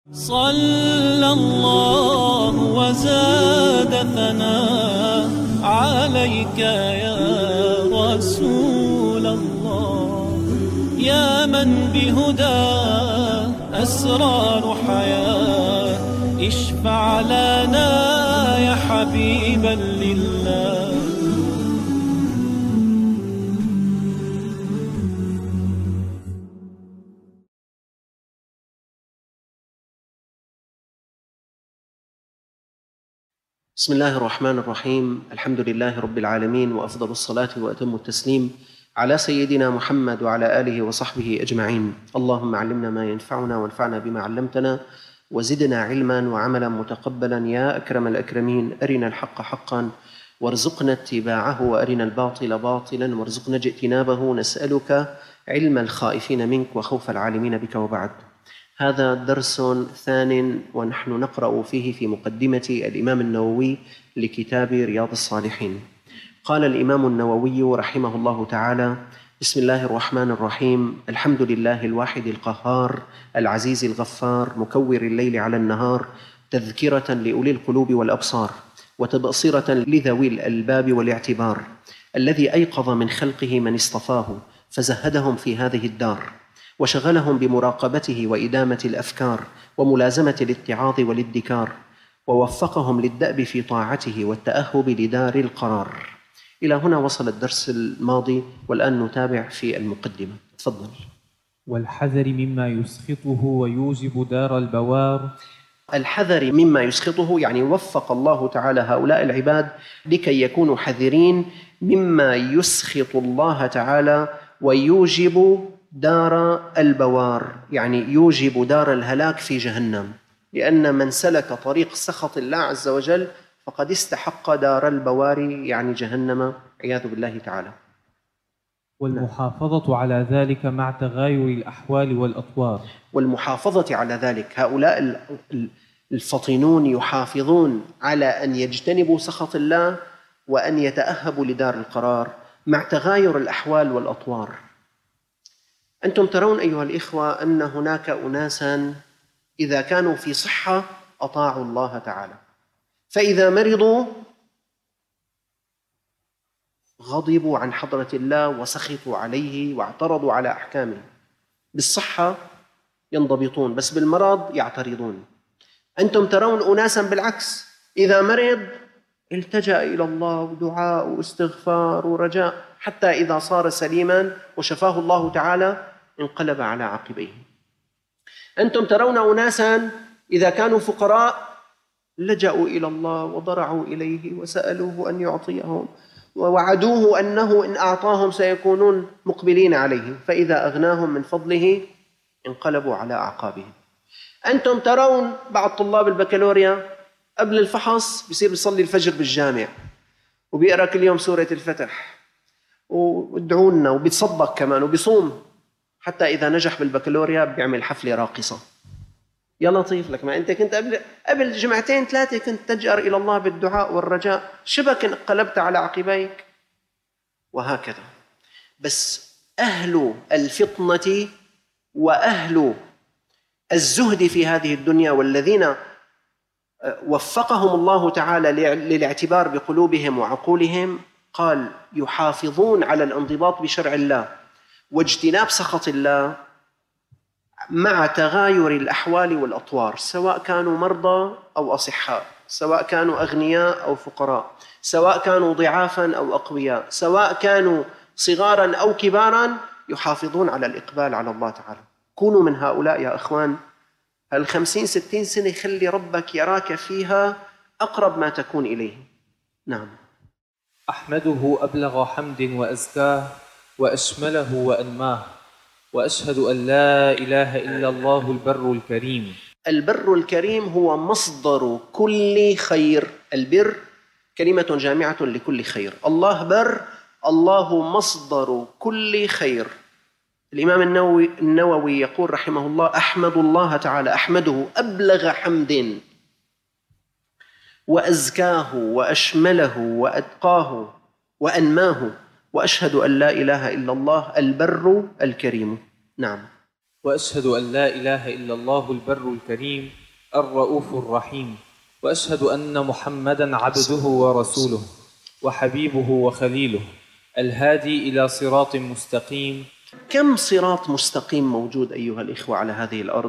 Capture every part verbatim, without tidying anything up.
صلى الله وزاد ثناء عليك يا رسول الله، يا من بهدى أسرار حياة، اشفع لنا يا حبيبا لله. بسم الله الرحمن الرحيم. الحمد لله رب العالمين، وأفضل الصلاة وأتم التسليم على سيدنا محمد وعلى آله وصحبه أجمعين. اللهم علمنا ما ينفعنا وانفعنا بما علمتنا وزدنا علما وعملا متقبلا يا أكرم الأكرمين. أرنا الحق حقا وارزقنا اتباعه، وأرنا الباطل باطلا وارزقنا اجتنابه. نسألك علم الخائفين منك وخوف العالمين بك. وبعد، هذا درس ثان ونحن نقرأ فيه في مقدمة الإمام النووي لكتاب رياض الصالحين. قال الإمام النووي رحمه الله تعالى: بسم الله الرحمن الرحيم. الحمد لله الواحد القهار العزيز الغفار، مكور الليل على النهار، تذكرة لأولي القلوب والأبصار وتبصرة لذوي الألباب والاعتبار، الذي أيقظ من خلقه من اصطفاه فزهدهم في هذه الدار، وشغلهم بمراقبته وإدامة الأفكار وملازمة الاتعاظ والادكار، ووفقهم للدأب في طاعته والتأهب لدار القرار. إلى هنا وصل الدرس الماضي، والآن نتابع في المقدمة. تفضل. والحذر مما يسخطه ويوجب دار البوار. الحذر مما يسخطه يعني وفق الله تعالى هؤلاء العباد لكي يكونوا حذرين مما يسخط الله تعالى ويوجب دار البوار، يعني يوجب دار الهلاك في جهنم، لأن من سلك طريق سخط الله عز وجل فقد استحق دار البوار، يعني جهنم عياذ بالله تعالى. والمحافظة على ذلك مع تغاير الأحوال والأطوار. والمحافظة على ذلك، هؤلاء الفطنون يحافظون على أن يجتنبوا سخط الله وأن يتأهبوا لدار القرار مع تغاير الأحوال والأطوار. أنتم ترون أيها الإخوة أن هناك أناساً إذا كانوا في صحة أطاعوا الله تعالى، فإذا مرضوا غضبوا عن حضرة الله وسخطوا عليه واعترضوا على أحكامه. بالصحة ينضبطون، بس بالمرض يعترضون. أنتم ترون أناساً بالعكس، إذا مرض التجأ إلى الله ودعاء واستغفار ورجاء، حتى إذا صار سليماً وشفاه الله تعالى انقلب على عقبيه. أنتم ترون أناساً إذا كانوا فقراء لجأوا إلى الله وضرعوا إليه وسألوه أن يعطيهم ووعدوه أنه إن أعطاهم سيكونون مقبلين عليه، فإذا أغناهم من فضله انقلبوا على أعقابهم. أنتم ترون بعض طلاب البكالوريا قبل الفحص بيصير بيصلي الفجر بالجامع وبيقرأ كل يوم سورة الفتح وادعونا وبيتصدق كمان وبيصوم، حتى إذا نجح بالبكالوريا بيعمل حفلة راقصة. يا لطيف لك، ما أنت كنت قبل قبل جمعتين ثلاثة كنت تجأر إلى الله بالدعاء والرجاء، شبك انقلبت على عقبيك. وهكذا. بس أهل الفطنة وأهل الزهد في هذه الدنيا، والذين وفقهم الله تعالى للاعتبار بقلوبهم وعقولهم، قال يحافظون على الانضباط بشرع الله واجتناب سخط الله مع تغاير الأحوال والأطوار، سواء كانوا مرضى أو أصحاء، سواء كانوا أغنياء أو فقراء، سواء كانوا ضعافا أو أقوياء، سواء كانوا صغارا أو كبارا، يحافظون على الإقبال على الله تعالى. كونوا من هؤلاء يا أخوان. هالخمسين ستين سنة خلي ربك يراك فيها أقرب ما تكون إليه. نعم. أحمده أبلغ حمد وأزكاه وأشمله وأنماه، وأشهد أن لا إله إلا الله البر الكريم. البر الكريم هو مصدر كل خير. البر كلمة جامعة لكل خير. الله بر، الله مصدر كل خير. الإمام النووي, النووي يقول رحمه الله: أحمد الله تعالى، أحمده أبلغ حمد وأزكاه وأشمله وأتقاه وأنماه، وأشهد أن لا إله إلا الله البر الكريم. نعم. وأشهد أن لا إله إلا الله البر الكريم الرؤوف الرحيم، وأشهد أن محمدًا عبده ورسوله وحبيبه وخليله الهادي إلى صراط مستقيم. كم صراط مستقيم موجود أيها الإخوة على هذه الأرض؟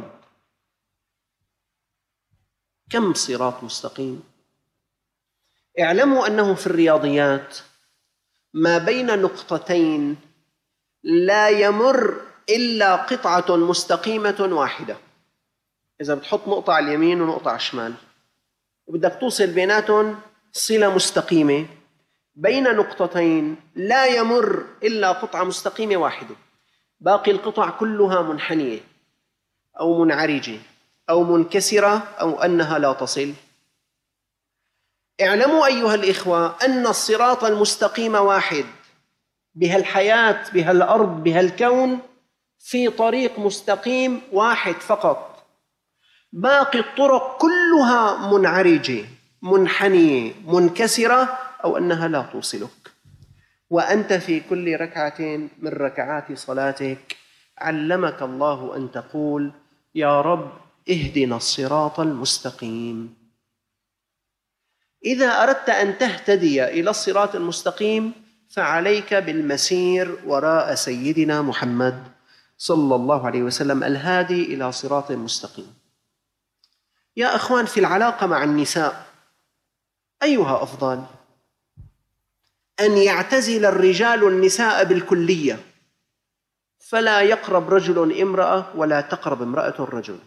كم صراط مستقيم؟ اعلموا أنه في الرياضيات ما بين نقطتين لا يمر إلا قطعة مستقيمة واحدة. إذا بتحط نقطة على اليمين ونقطة على الشمال وبدك توصل بيناتهم صلة مستقيمة، بين نقطتين لا يمر إلا قطعة مستقيمة واحدة، باقي القطع كلها منحنية أو منعرجة أو منكسرة أو أنها لا تصل. اعلموا أيها الإخوة أن الصراط المستقيم واحد، بهالحياة بهالأرض بهالكون في طريق مستقيم واحد فقط، باقي الطرق كلها منعرجة منحنية منكسرة أو أنها لا توصلك. وأنت في كل ركعة من ركعات صلاتك علمك الله أن تقول يا رب اهدنا الصراط المستقيم. إذا أردت أن تهتدي إلى الصراط المستقيم فعليك بالمسير وراء سيدنا محمد صلى الله عليه وسلم الهادي إلى صراط مستقيم. يا أخوان، في العلاقة مع النساء أيها أفضل؟ أن يعتزل الرجال النساء بالكلية فلا يقرب رجل امرأة ولا تقرب امرأة الرجل،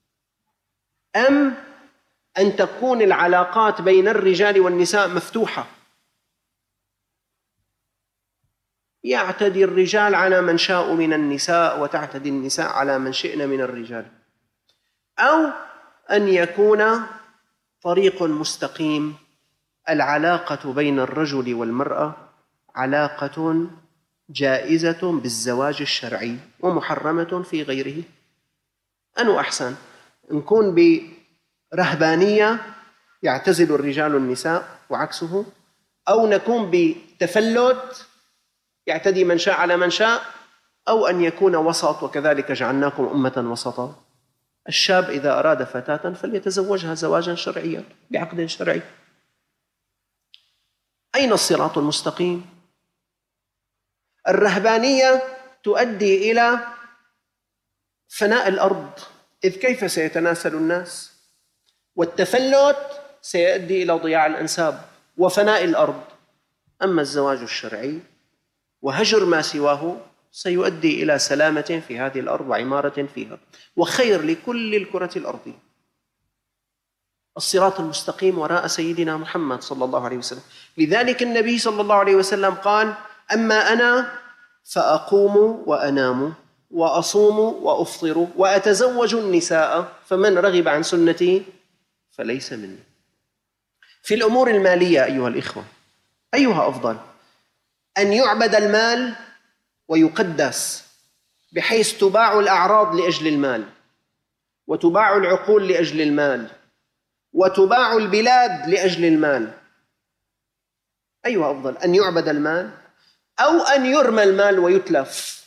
أم أن تكون العلاقات بين الرجال والنساء مفتوحة، يعتدي الرجال على من شاء من النساء وتعتدي النساء على من شئن من الرجال، أو أن يكون طريق مستقيم العلاقة بين الرجل والمرأة علاقة جائزة بالزواج الشرعي ومحرمة في غيره. أنو أحسن؟ نكون برهبانية يعتزل الرجال النساء وعكسه، أو نكون بتفلت يعتدي من شاء على من شاء، أو أن يكون وسط وكذلك جعلناكم أمة وسطا. الشاب إذا أراد فتاة فليتزوجها زواجا شرعيا بعقد شرعي. أين الصراط المستقيم؟ الرهبانية تؤدي إلى فناء الأرض، إذ كيف سيتناسل الناس؟ والتفلت سيؤدي إلى ضياع الأنساب وفناء الأرض. أما الزواج الشرعي وهجر ما سواه سيؤدي إلى سلامة في هذه الأرض وعمارة فيها وخير لكل الكرة الأرضية. الصراط المستقيم وراء سيدنا محمد صلى الله عليه وسلم. لذلك النبي صلى الله عليه وسلم قال أما أنا فأقوم وأنام وأصوم وأفطر وأتزوج النساء فمن رغب عن سنتي فليس مني. في الأمور المالية أيها الإخوة أيها أفضل؟ أن يعبد المال ويقدس بحيث تباع الأعراض لأجل المال، وتباع العقول لأجل المال، وتباع البلاد لأجل المال. أيها أفضل؟ أن يعبد المال أو أن يرمى المال ويتلف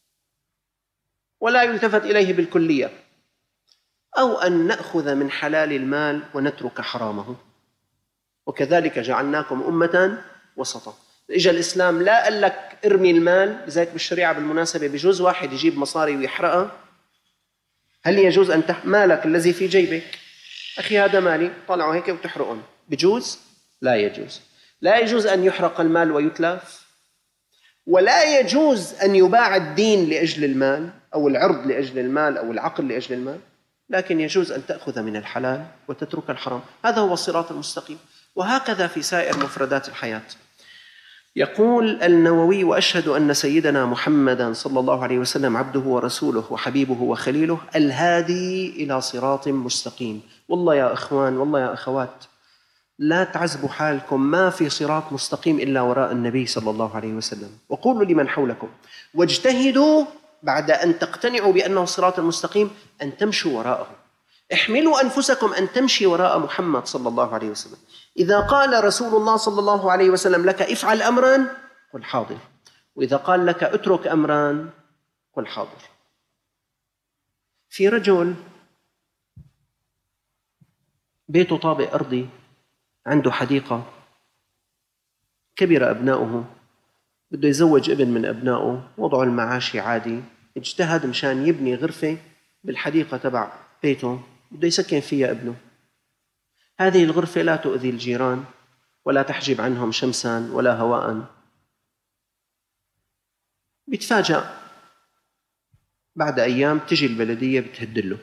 ولا يلتفت إليه بالكلية، أو أن نأخذ من حلال المال ونترك حرامه. وكذلك جعلناكم أمة وسطا. إجا الإسلام لا قال لك ارمي المال. لذلك بالشريعة بالمناسبة بجوز واحد يجيب مصاري ويحرقها؟ هل يجوز أن تح... مالك الذي في جيبك أخي هذا مالي، طلعوا هيك وتحرقهم، بجوز؟ لا يجوز. لا يجوز أن يحرق المال ويتلف، ولا يجوز أن يباع الدين لأجل المال أو العرض لأجل المال أو العقل لأجل المال، لكن يجوز أن تأخذ من الحلال وتترك الحرام. هذا هو الصراط المستقيم. وهكذا في سائر مفردات الحياة. يقول النووي وأشهد أن سيدنا محمدًا صلى الله عليه وسلم عبده ورسوله وحبيبه وخليله الهادي إلى صراط مستقيم. والله يا إخوان والله يا أخوات لا تعزبوا حالكم، ما في صراط مستقيم إلا وراء النبي صلى الله عليه وسلم. وقولوا لمن حولكم واجتهدوا بعد أن تقتنعوا بأنه الصراط المستقيم أن تمشوا وراءه. احملوا أنفسكم أن تمشي وراء محمد صلى الله عليه وسلم. إذا قال رسول الله صلى الله عليه وسلم لك افعل أمرا قل حاضر، وإذا قال لك اترك أمرا قل حاضر. في رجل بيته طابق أرضي، عنده حديقة، كبر أبناؤه، بده يزوج ابن من أبنائه، وضعه المعاشي عادي، اجتهد مشان يبني غرفة بالحديقة تبع بيته بده يسكن فيها ابنه. هذه الغرفة لا تؤذي الجيران ولا تحجب عنهم شمسا ولا هواء. بيتفاجأ بعد أيام تجي البلدية بتهدله،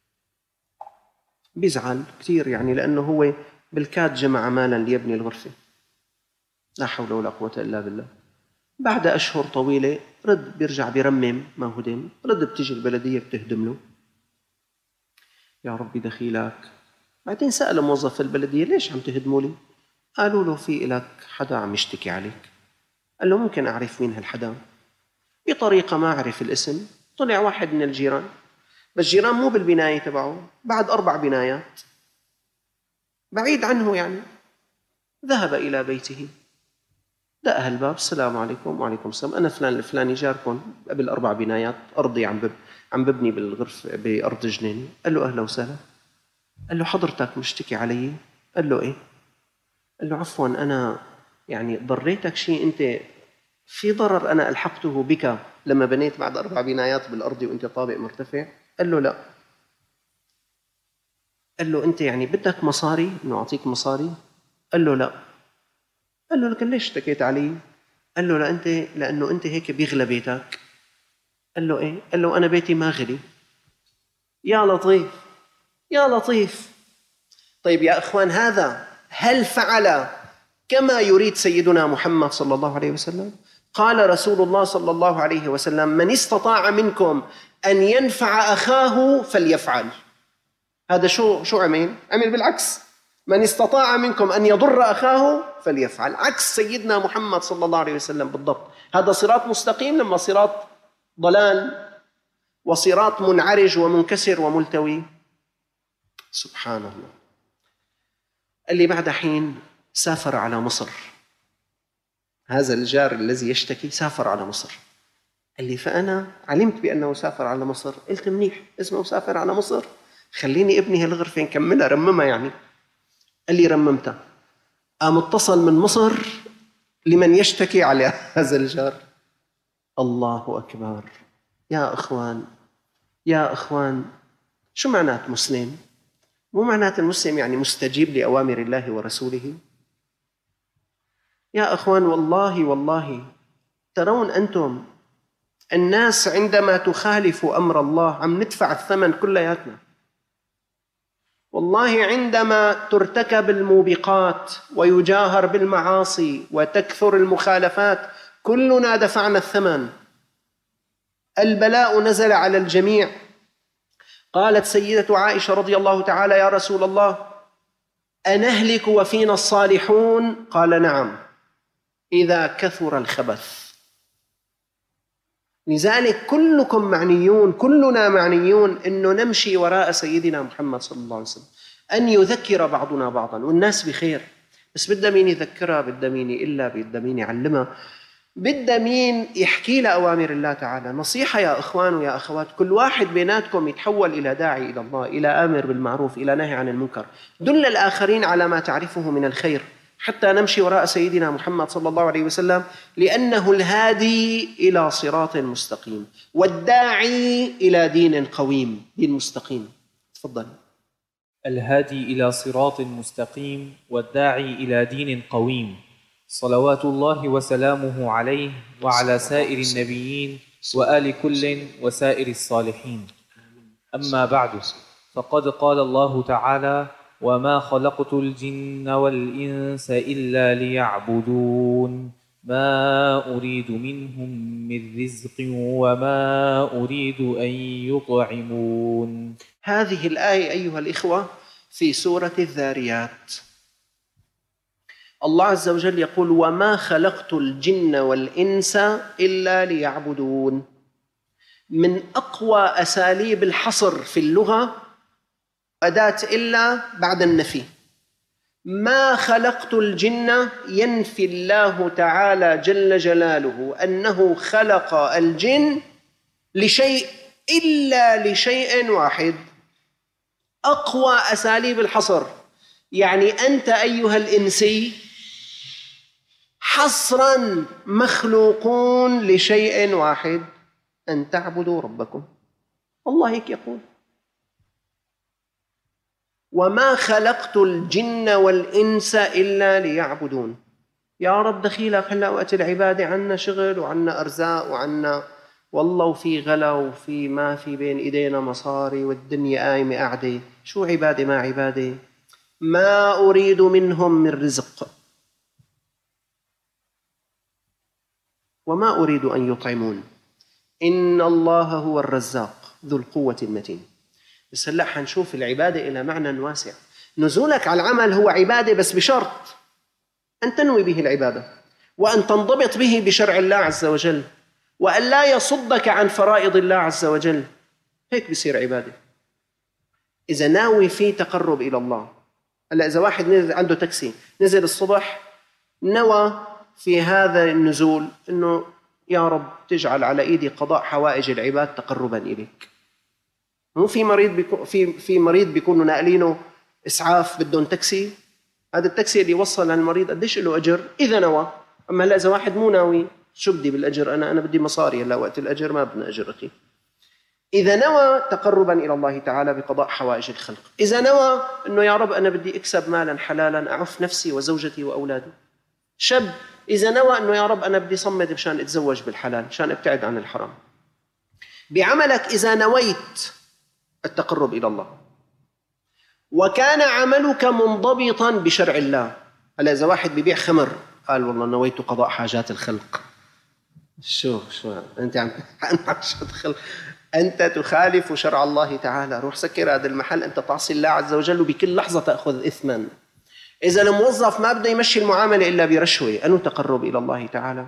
بيزعل كثير يعني، لأنه هو بالكاد جمع مالا ليبني الغرفة. لا حول ولا قوة إلا بالله. بعد أشهر طويلة رد بيرجع بيرمم ما هدم، رد بتجي البلدية بتهدم له. يا ربي دخيلك. بعدين سأل موظف البلدية ليش عم تهدموا لي؟ قالوا له في لك حدا عم يشتكي عليك. قال له ممكن أعرف مين هالحدا؟ بطريقة ما أعرف الاسم طلع واحد من الجيران، بس جيران مو بالبناية تبعه، بعد أربع بنايات بعيد عنه يعني. ذهب إلى بيته، دق الباب، السلام عليكم. وعليكم السلام، أنا فلان الفلاني جاركم قبل أربع بنايات أرضي عم بب عم ببني بالغرف بأرض جنيني. قال له أهلا وسهلا. قال له حضرتك مشتكي علي؟ قال له إيه؟ قال له عفوا أنا يعني ضريتك شيء، أنت في ضرر أنا ألحقته بك لما بنيت بعد أربع بنايات بالأرض وأنت طابق مرتفع؟ قال له لا. قال له أنت يعني بدك مصاري إنه أعطيك مصاري؟ قال له لا. قال له لكن ليش اشتكيت علي؟ قال له لا أنت لأنه أنت هيك بيغلى بيتك. قال له إيه؟ قال له أنا بيتي ما غلي. يا لطيف يا لطيف. طيب يا إخوان، هذا هل فعل كما يريد سيدنا محمد صلى الله عليه وسلم؟ قال رسول الله صلى الله عليه وسلم من استطاع منكم أن ينفع أخاه فليفعل. هذا شو شو عمل؟ عمل بالعكس، من استطاع منكم أن يضر أخاه فليفعل، عكس سيدنا محمد صلى الله عليه وسلم بالضبط. هذا صراط مستقيم لما صراط ضلال وصراط منعرج ومنكسر وملتوي. سبحان الله. اللي بعد حين سافر على مصر، هذا الجار الذي يشتكي سافر على مصر. اللي فأنا علمت بأنه سافر على مصر، قلت منيح اسمه سافر على مصر، خليني ابني هالغرفة نكملها رممها يعني. قال لي رممتها. قام اتصل من مصر لمن يشتكي على هذا الجار. الله أكبر. يا أخوان يا أخوان، شو معنات مسلم؟ مو معنات المسلم يعني مستجيب لأوامر الله ورسوله. يا أخوان والله والله ترون أنتم الناس عندما تخالف أمر الله عم ندفع الثمن كلياتنا. والله عندما ترتكب الموبقات ويجاهر بالمعاصي وتكثر المخالفات كلنا دفعنا الثمن. البلاء نزل على الجميع. قالت سيدة عائشة رضي الله تعالى يا رسول الله أنهلك وفينا الصالحون؟ قال نعم إذا كثر الخبث. لذلك كلكم معنيون، كلنا معنيون أنه نمشي وراء سيدنا محمد صلى الله عليه وسلم، أن يذكر بعضنا بعضا. والناس بخير، بس بدها مين يذكرها؟ بدها مين إلا بدها مين يعلمها؟ بدها مين يحكي لها أوامر الله تعالى؟ نصيحة يا إخوان ويا أخوات، كل واحد بيناتكم يتحول إلى داعي إلى الله، إلى آمر بالمعروف، إلى نهي عن المنكر. دل الآخرين على ما تعرفه من الخير حتى نمشي وراء سيدنا محمد صلى الله عليه وسلم، لأنه الهادي إلى صراط مستقيم والداعي إلى دين قويم، دين مستقيم. تفضل. الهادي إلى صراط مستقيم والداعي إلى دين قويم، صلوات الله وسلامه عليه وعلى سائر النبيين وآل كل وسائر الصالحين. أما بعد، فقد قال الله تعالى وما خلقت الجن والإنس إلا ليعبدون ما أريد منهم من رزق وما أريد أن يطعمون. هذه الآية أيها الإخوة في سورة الذاريات. الله عز وجل يقول وما خلقت الجن والإنس إلا ليعبدون. من أقوى أساليب الحصر في اللغة أداة إلا بعد النفي. ما خلقت الجن ينفي الله تعالى جل جلاله أنه خلق الجن لشيء إلا لشيء واحد. أقوى أساليب الحصر، يعني أنت أيها الإنسي حصراً مخلوقون لشيء واحد، أن تعبدوا ربكم. الله هيك يقول: وما خلقت الجن والإنس إلا ليعبدون. يا رب دخيلك هلأ وقت العبادة عنا شغل وعنا أرزاق وعنا والله وفي غلا وفي ما في بين إيدينا مصاري والدنيا قايمة قاعدة، شو عبادة ما عبادة؟ ما أريد منهم من رزق وما أريد أن يطعمون إن الله هو الرزاق ذو القوة المتين. بس هلأ حنشوف العبادة إلى معنى واسع. نزولك على العمل هو عبادة، بس بشرط أن تنوي به العبادة، وأن تنضبط به بشرع الله عز وجل، وأن لا يصدك عن فرائض الله عز وجل. هيك بصير عبادة. إذا ناوي فيه تقرب إلى الله. هلأ إذا واحد نزل عنده تاكسي، نزل الصبح نوى في هذا النزول إنه يا رب تجعل على إيدي قضاء حوائج العباد تقربا إليك. مو في مريض بيكون في في مريض بيكونوا ناقلينه إسعاف بدهم تاكسي، هذا التاكسي اللي وصل للمريض قديش له أجر إذا نوى. أما هلا إذا واحد مو ناوي، شو بدي بالأجر؟ أنا أنا بدي مصاري. هلا وقت الأجر ما بدنا أجر أخي. إذا نوى تقربا إلى الله تعالى بقضاء حوائج الخلق، إذا نوى إنه يا رب أنا بدي أكسب مالا حلالا أعف نفسي وزوجتي وأولادي. شاب إذا نوى إنه يا رب أنا بدي صمد مشان أتزوج بالحلال، مشان أبتعد عن الحرام. بعملك إذا نويت التقرب إلى الله وكان عملك منضبطا بشرع الله. هلا إذا واحد بيبيع خمر قال والله نويت قضاء حاجات الخلق، شو شو أنت عم تدخل، أنت تخالف شرع الله تعالى. روح سكر هذا المحل، أنت تعصي الله عز وجل وبكل لحظة تأخذ إثما. إذا الموظف ما بده يمشي المعاملة إلا برشوة، أنه تقرب إلى الله تعالى؟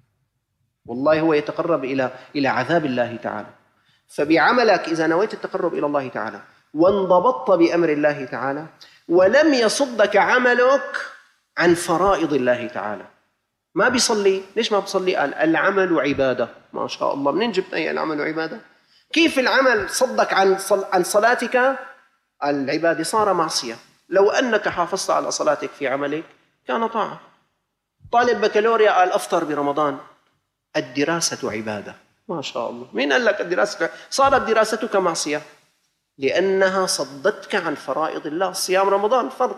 والله هو يتقرب إلى إلى عذاب الله تعالى. فبعملك إذا نويت التقرب إلى الله تعالى وانضبطت بأمر الله تعالى ولم يصدك عملك عن فرائض الله تعالى. ما بيصلي، ليش ما بيصلي؟ قال العمل عبادة. ما شاء الله، منين جبت أي العمل عبادة؟ كيف العمل صدك عن عن صلاتك؟ العبادة صار معصية. لو أنك حافظت على صلاتك في عملك كان طاعة. طالب بكالوريا قال أفطر برمضان. الدراسة عبادة. ما شاء الله، مين قال لك الدراسة؟ صارت دراستك معصية لأنها صدتك عن فرائض الله. صيام رمضان فرض.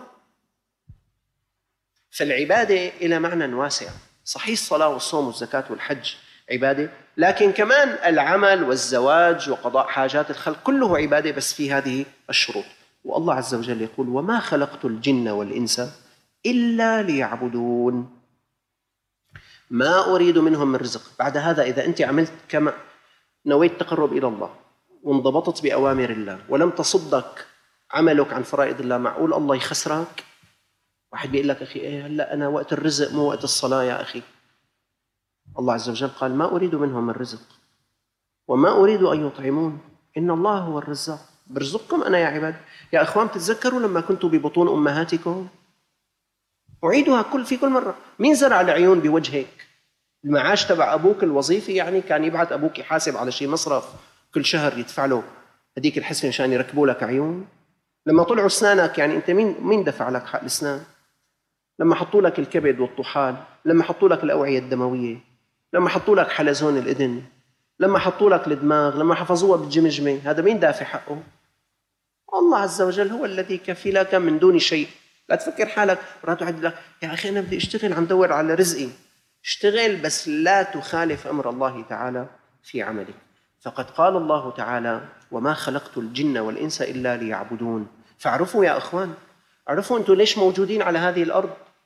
فالعبادة إلى معنى واسع. صحيح الصلاة والصوم والزكاة والحج عبادة، لكن كمان العمل والزواج وقضاء حاجات الخلق كله عبادة، بس في هذه الشروط. والله عز وجل يقول وما خلقت الجن والإنس إلا ليعبدون ما أريد منهم من رزق. بعد هذا إذا أنت عملت كما نويت تقرب إلى الله وانضبطت بأوامر الله ولم تصدك عملك عن فرائض الله، معقول الله يخسرك؟ واحد بيقول لك أخي إيه هلا أنا وقت الرزق مو وقت الصلاة يا أخي. الله عز وجل قال ما أريد منهم من رزق وما أريد أن يطعمون إن الله هو الرزاق. برزقكم أنا يا عباد. يا أخوان تتذكروا لما كنتوا ببطون أمهاتكم؟ أعيدها كل في كل مرة. مين زرع العيون بوجهك؟ المعاش تبع أبوك الوظيفي يعني كان يبعث أبوك يحاسب على شيء مصرف كل شهر يدفع له هديك الحسنة عشان يركبوا لك عيون؟ لما طلعوا أسنانك يعني أنت مين مين دفع لك حق الأسنان؟ لما حطوا لك الكبد والطحال، لما حطوا لك الأوعية الدموية، لما حطوا لك حلزون الإذن، لما حطوا لك الدماغ، لما حفظوها بالجمجمة، هذا مين دافع حقه؟ الله عز وجل هو الذي كفلك من دون شيء. لا تفكر حالك مرات واحد لك يا أخي أنا بدي أشتغل عم دور على رزقي. اشتغل بس لا تخالف أمر الله تعالى في عملك. فقد قال الله تعالى وما خلقت الجن والإنس إلا ليعبدون. فاعرفوا يا أخوان، اعرفوا أنتم ليش موجودين على هذه الأرض.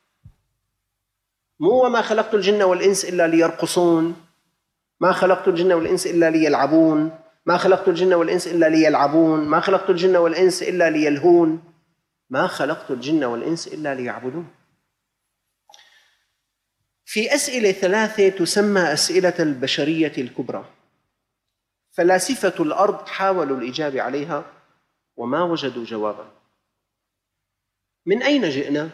مو وما خلقت الجن والإنس إلا ليرقصون، ما خلقت الجن والإنس إلا ليلعبون، ما خلقت الجن والإنس إلا ليلعبون، ما خلقت الجن والإنس إلا ليلهون، ما خلقت الجن والإنس إلا ليعبدون. في أسئلة ثلاثة تسمى أسئلة البشرية الكبرى. فلاسفة الأرض حاولوا الإجابة عليها وما وجدوا جوابا. من أين جئنا؟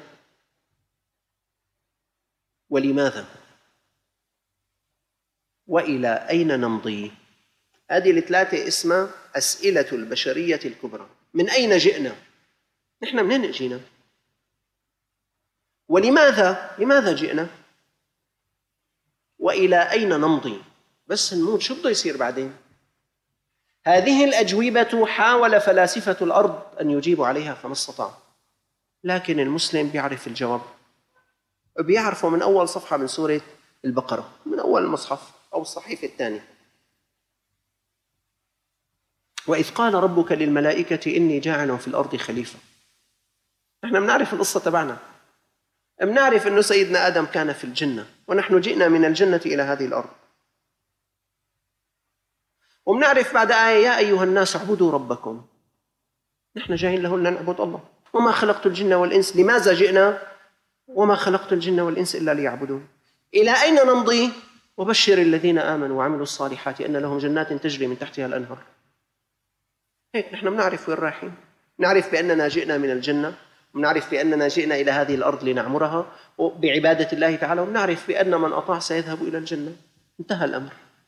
ولماذا؟ وإلى أين نمضي؟ هذه الثلاثة اسمها أسئلة البشرية الكبرى. من أين جئنا؟ نحن منين جئنا؟ ولماذا؟ لماذا جئنا؟ وإلى أين نمضي؟ بس نموت شو بده يصير بعدين؟ هذه الأجوبة حاول فلاسفة الأرض أن يجيبوا عليها فما استطاعوا، لكن المسلم بيعرف الجواب، بيعرفه من أول صفحة من سورة البقرة، من أول المصحف أو الصحيفة الثانية. وإذ قال ربك للملائكة إني جاعل في الأرض خليفة. نحن بنعرف القصة تبعنا، بنعرف أنه سيدنا آدم كان في الجنة ونحن جئنا من الجنة إلى هذه الأرض، وبنعرف بعد آية يا أيها الناس اعبدوا ربكم. نحن جايين له لنعبد الله. وما خلقت الجن والإنس، لماذا جئنا؟ وما خلقت الجن والإنس إلا ليعبدون. إلى أين نمضي؟ وبشر الذين آمنوا وعملوا الصالحات أن لهم جنات تجري من تحتها الأنهار. هيك نحن بنعرف وين رايحين، نعرف بأننا جئنا من الجنة، ونعرف بأننا جئنا إلى هذه الأرض لنعمرها بعبادة الله تعالى، ونعرف بأن من أطاع سيذهب إلى الجنة. انتهى الأمر.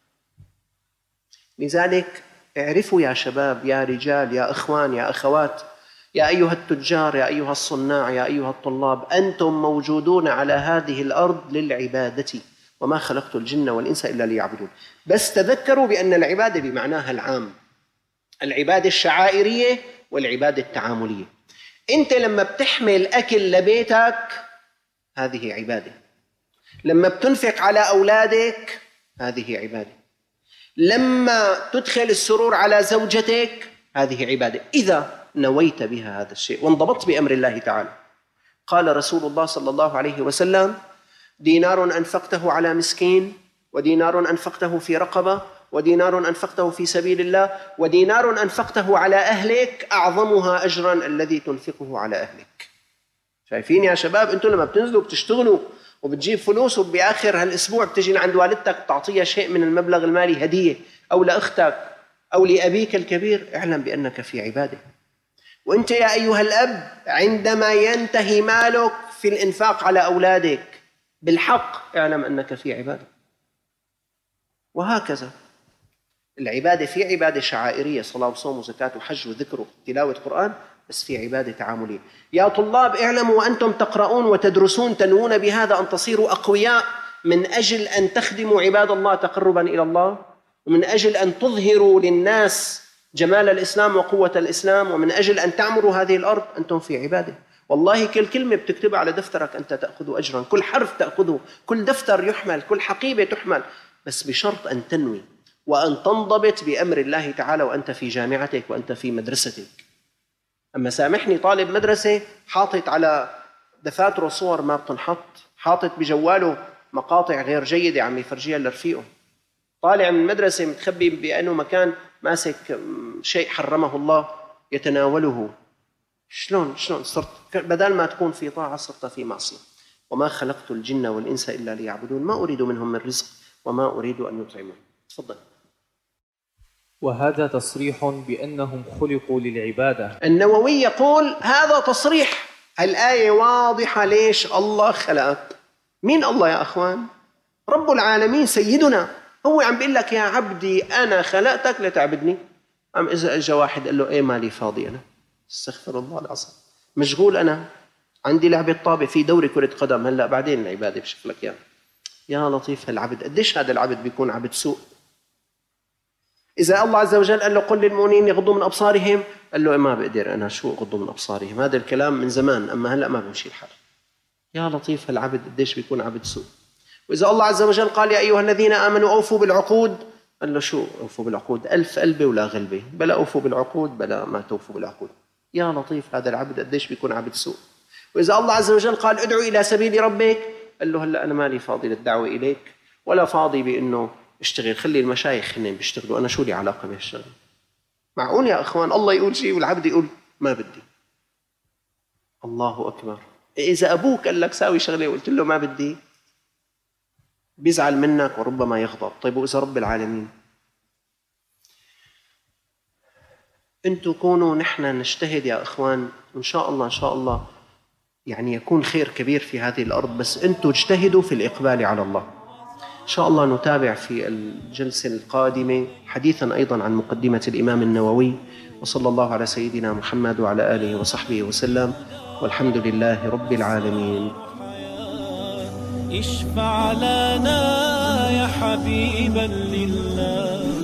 لذلك اعرفوا يا شباب، يا رجال، يا إخوان، يا أخوات، يا أيها التجار، يا أيها الصناع، يا أيها الطلاب، أنتم موجودون على هذه الأرض للعبادة، وما خلقت الجن والإنس إلا ليعبدون. بس تذكروا بأن العبادة بمعناها العام، العبادة الشعائرية والعبادة التعاملية. أنت لما بتحمل أكل لبيتك هذه عبادة، لما بتنفق على أولادك هذه عبادة، لما تدخل السرور على زوجتك هذه عبادة، إذا نويت بها هذا الشيء وانضبطت بأمر الله تعالى. قال رسول الله صلى الله عليه وسلم: دينار أنفقته على مسكين، ودينار أنفقته في رقبة، ودينار أنفقته في سبيل الله، ودينار أنفقته على أهلك أعظمها أجراً الذي تنفقه على أهلك. شايفين يا شباب؟ أنتم لما بتنزلوا بتشتغلوا وبتجيب فلوس، وبآخر هالأسبوع بتجي لعند والدتك تعطيها شيء من المبلغ المالي هدية، أو لأختك أو لأبيك الكبير، اعلم بأنك في عبادة. وأنت يا أيها الأب عندما ينتهي مالك في الإنفاق على أولادك بالحق اعلم أنك في عبادة. وهكذا العبادة، في عبادة شعائرية، صلاة وصوم وزكاة وحج وذكر وتلاوة قرآن، بس في عبادة تعاملية. يا طلاب اعلموا وأنتم تقرؤون وتدرسون تنوون بهذا أن تصيروا أقوياء من أجل أن تخدموا عباد الله تقربا إلى الله، ومن أجل أن تظهروا للناس جمال الإسلام وقوة الإسلام، ومن أجل أن تعمروا هذه الأرض. أنتم في عبادة. والله كل كلمة بتكتبها على دفترك أنت تأخذ أجرا، كل حرف تأخذه، كل دفتر يحمل، كل حقيبة تحمل، بس بشرط أن تنوي وأن تنضبط بأمر الله تعالى وأنت في جامعتك وأنت في مدرستك. أما سامحني، طالب مدرسة حاطط على دفاتره صور ما بتنحط، حاطط بجواله مقاطع غير جيدة عم يفرجيها لرفيقه، طالع من المدرسة متخبي بأنه مكان ماسك شيء حرمه الله يتناوله. شلون شلون صرت بدل ما تكون في طاعة صرت في معصية. وما خلقت الجن والإنس إلا ليعبدون ما أريد منهم من رزق وما أريد أن يطعمون. تفضل. وهذا تصريح بأنهم خلقوا للعبادة. النووي يقول هذا تصريح، الآية واضحة. ليش الله خلقك؟ مين الله يا أخوان؟ رب العالمين سيدنا، هو عم بيقول لك يا عبدي أنا خلقتك لتعبدني. أم إذا أجا واحد قال له إيه مالي فاضي أنا، استغفر الله العظيم، مشغول أنا، عندي لعبة طابة في دوري كرة قدم، هلأ بعدين العبادة بشوف لك يا يا لطيف. هالعبد قديش هذا العبد بيكون عبد سوء؟ إذا الله عز وجل قال له قل للمؤمنين يغضوا من أبصارهم، قال له ما بقدر أنا، شو أغضوا من أبصارهم؟ هذا الكلام من زمان، أما هلأ ما بمشي الحال. يا لطيف هالعبد قديش بيكون عبد سوء. وإذا الله عز وجل قال يا أيها الذين آمنوا أوفوا بالعقود، قال له شو أوفوا بالعقود؟ ألف قلبي ولا غلبي، بلا أوفوا بالعقود بلا ما توفوا بالعقود. يا لطيف هذا العبد قديش بيكون عبد سوء. وإذا الله عز وجل قال ادعو إلى سبيل ربك، قال له هلأ أنا مالي فاضي للدعوة إليك ولا فاضي بأنه اشتغل، خلي المشايخ هن بيشتغلوا، أنا شو لي علاقة بهالشغل؟ معقول يا أخوان الله يقول شيء والعبد يقول ما بدي؟ الله أكبر. إذا أبوك قال لك ساوي شغلة وقلت له ما بدي، بيزعل منك وربما يغضب. طيب وإذا رب العالمين؟ أنتوا كونوا نحن نجتهد يا أخوان، إن شاء الله إن شاء الله يعني يكون خير كبير في هذه الأرض، بس أنتوا اجتهدوا في الإقبال على الله. إن شاء الله نتابع في الجلسة القادمة حديثا أيضا عن مقدمة الإمام النووي. وصلى الله على سيدنا محمد وعلى آله وصحبه وسلم، والحمد لله رب العالمين. اشفع لنا يا حبيبا لله.